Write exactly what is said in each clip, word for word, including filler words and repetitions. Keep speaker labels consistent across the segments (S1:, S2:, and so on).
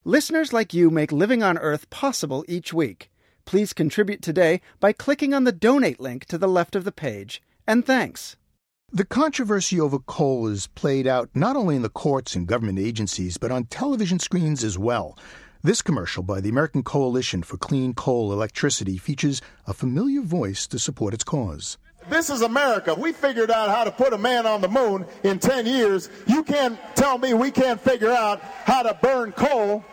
S1: Listeners like you make Living on Earth possible each week. Please contribute today by clicking on the donate link to the left of the page. And thanks.
S2: The controversy over coal is played out not only in the courts and government agencies, but on television screens as well. This commercial by the American Coalition for Clean Coal Electricity features a familiar voice to support its cause.
S3: This is America. We figured out how to put a man on the moon in ten years. You can't tell me we can't figure out how to burn coal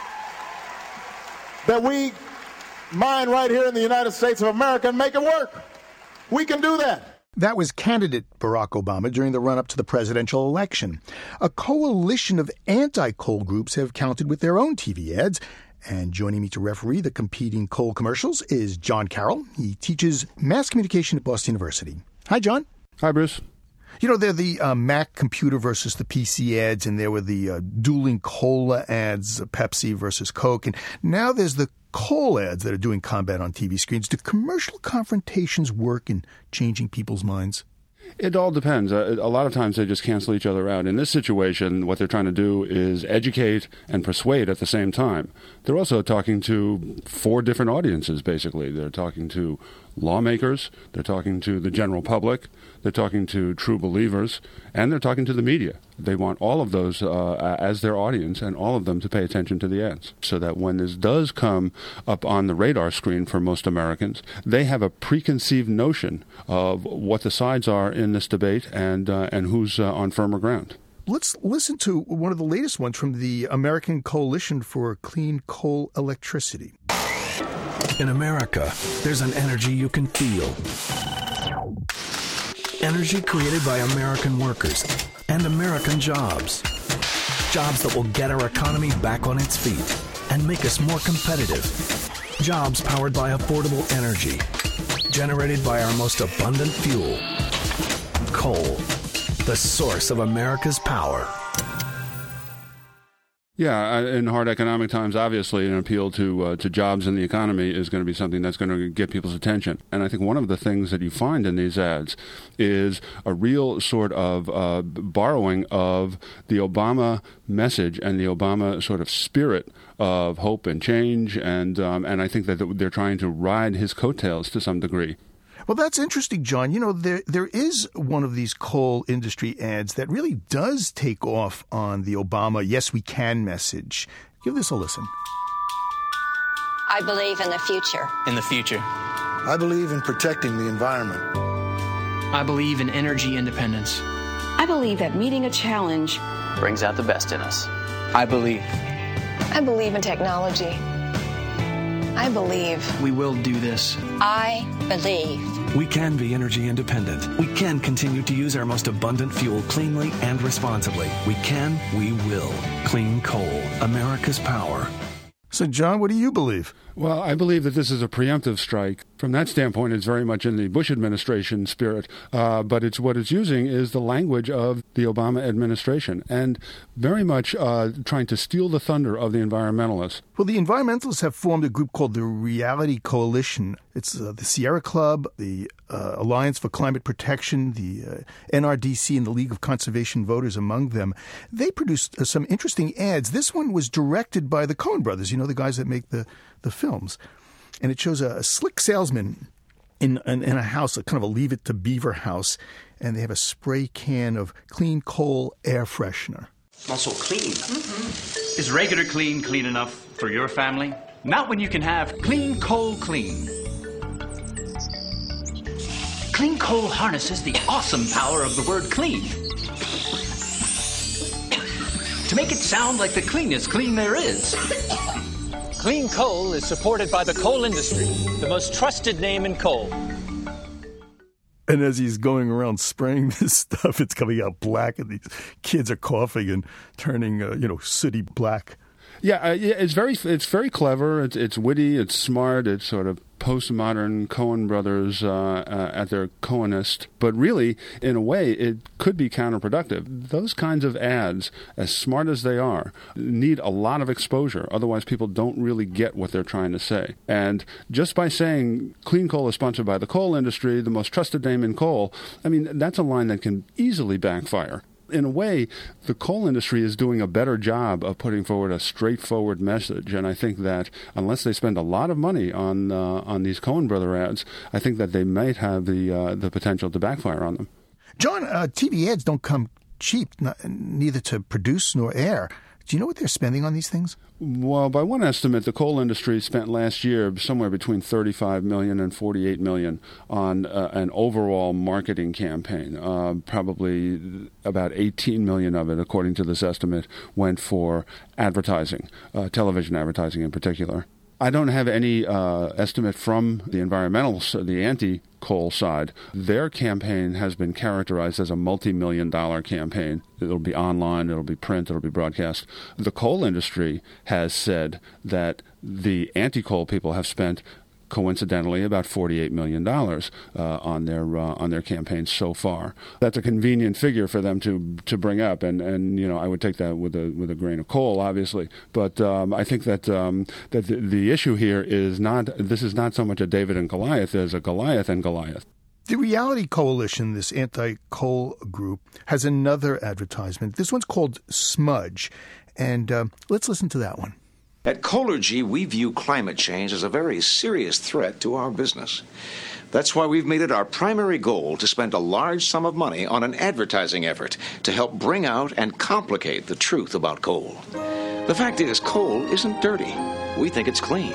S3: that we mine right here in the United States of America and make it work. We can do that.
S2: That was candidate Barack Obama during the run-up to the presidential election. A coalition of anti-coal groups have countered with their own T V ads. And joining me to referee the competing coal commercials is John Carroll. He teaches mass communication at Boston University. Hi, John.
S4: Hi, Bruce.
S2: You know, they're the uh, Mac computer versus the P C ads, and there were the uh, dueling cola ads, uh, Pepsi versus Coke. And now there's the coal ads that are doing combat on T V screens. Do commercial confrontations work in changing people's minds?
S4: It all depends. Uh, a lot of times they just cancel each other out. In this situation, what they're trying to do is educate and persuade at the same time. They're also talking to four different audiences, basically. They're talking to lawmakers, they're talking to the general public, they're talking to true believers, and they're talking to the media. They want all of those uh, as their audience and all of them to pay attention to the ads so that when this does come up on the radar screen for most Americans, they have a preconceived notion of what the sides are in this debate and, uh, and who's uh, on firmer ground.
S2: Let's listen to one of the latest ones from the American Coalition for Clean Coal Electricity.
S5: In America, there's an energy you can feel. Energy created by American workers and American jobs. Jobs that will get our economy back on its feet and make us more competitive. Jobs powered by affordable energy, generated by our most abundant fuel, coal, the source of America's power.
S4: Yeah, in hard economic times, obviously, an appeal to uh, to jobs in the economy is going to be something that's going to get people's attention. And I think one of the things that you find in these ads is a real sort of uh, borrowing of the Obama message and the Obama sort of spirit of hope and change. And um, and I think that they're trying to ride his coattails to some degree.
S2: Well, that's interesting, John. You know, there there is one of these coal industry ads that really does take off on the Obama yes, we can message. Give this a listen.
S6: I believe in the future.
S7: In the future.
S8: I believe in protecting the environment.
S7: I believe in energy independence.
S9: I believe that meeting a challenge
S10: brings out the best in us.
S7: I believe.
S11: I believe in technology. I believe.
S7: We will do this.
S6: I believe.
S5: We can be energy independent. We can continue to use our most abundant fuel cleanly and responsibly. We can, we will. Clean coal, America's power.
S2: So, John, what do you believe?
S4: Well, I believe that this is a preemptive strike. From that standpoint, it's very much in the Bush administration spirit, uh, but it's what it's using is the language of the Obama administration and very much uh, trying to steal the thunder of the environmentalists.
S2: Well, the environmentalists have formed a group called the Reality Coalition. It's uh, the Sierra Club, the uh, Alliance for Climate Protection, the uh, N R D C, and the League of Conservation Voters among them. They produced uh, some interesting ads. This one was directed by the Coen brothers, you know, the guys that make the, the films. And it shows a, a slick salesman in, in, in a house, a kind of a Leave It to Beaver house, and they have a spray can of clean coal air freshener.
S12: Not so clean. Mm-hmm. Is regular clean clean enough for your family? Not when you can have Clean Coal Clean. Clean coal harnesses the awesome power of the word clean to make it sound like the cleanest clean there is. Clean Coal is supported by the coal industry, the most trusted name in coal.
S2: And as he's going around spraying this stuff, it's coming out black, and these kids are coughing and turning, uh, you know, sooty black.
S4: Yeah, uh, it's very it's very clever. It's it's witty. It's smart. It's sort of postmodern Coen brothers uh, uh, at their Coenist. But really, in a way, it could be counterproductive. Those kinds of ads, as smart as they are, need a lot of exposure. Otherwise, people don't really get what they're trying to say. And just by saying Clean Coal is sponsored by the coal industry, the most trusted name in coal, I mean, that's a line that can easily backfire. In a way, the coal industry is doing a better job of putting forward a straightforward message, and I think that unless they spend a lot of money on uh, on these Coen Brother ads, I think that they might have the uh, the potential to backfire on them.
S2: John, uh, T V ads don't come cheap, not, neither to produce nor air. Do you know what they're spending on these things?
S4: Well, by one estimate, the coal industry spent last year somewhere between thirty-five million dollars and forty-eight million dollars on uh, an overall marketing campaign. Uh, probably about eighteen million dollars of it, according to this estimate, went for advertising, uh, television advertising in particular. I don't have any uh, estimate from the environmental, the anti-coal side. Their campaign has been characterized as a multi-million dollar campaign. It'll be online, it'll be print, it'll be broadcast. The coal industry has said that the anti-coal people have spent, coincidentally, about forty-eight million dollars uh, on their uh, on their campaign so far. That's a convenient figure for them to to bring up, and, and you know I would take that with a with a grain of coal, obviously. But um, I think that um, that the, the issue here is not this is not so much a David and Goliath as a Goliath and Goliath.
S2: The Reality Coalition, this anti-coal group, has another advertisement. This one's called Smudge, and uh, let's listen to that one.
S13: At Coalergy, we view climate change as a very serious threat to our business. That's why we've made it our primary goal to spend a large sum of money on an advertising effort to help bring out and complicate the truth about coal. The fact is, coal isn't dirty. We think it's clean.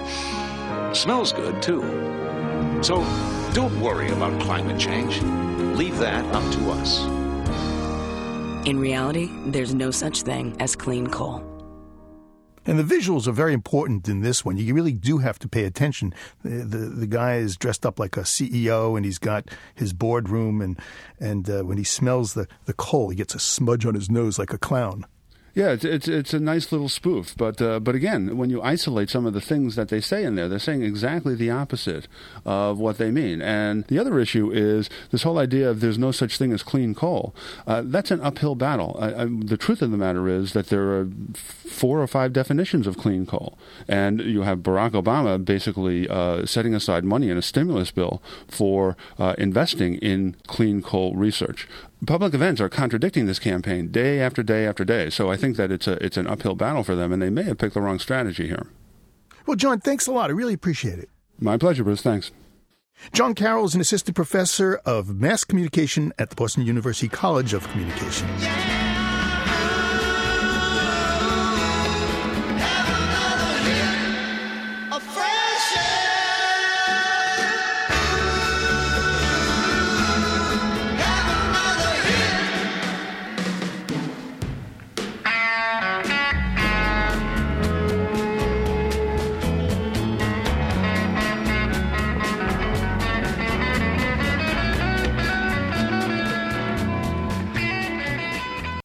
S13: Smells good, too. So don't worry about climate change. Leave that up to us.
S14: In reality, there's no such thing as clean coal.
S2: And the visuals are very important in this one. You really do have to pay attention. The the, the guy is dressed up like a C E O, and he's got his boardroom, and and uh, when he smells the, the coal, he gets a smudge on his nose like a clown.
S4: Yeah, it's it's, it's a nice little spoof, but uh, but again, when you isolate some of the things that they say in there, they're saying exactly the opposite of what they mean. And the other issue is this whole idea of there's no such thing as clean coal. Uh, that's an uphill battle. I, I, the truth of the matter is that there are four or five definitions of clean coal, and you have Barack Obama basically uh, setting aside money in a stimulus bill for uh, investing in clean coal research. Public events are contradicting this campaign day after day after day. So I think that it's a it's an uphill battle for them, and they may have picked the wrong strategy here.
S2: Well, John, thanks a lot. I really appreciate it.
S4: My pleasure, Bruce. Thanks.
S2: John Carroll is an assistant professor of mass communication at the Boston University College of Communication.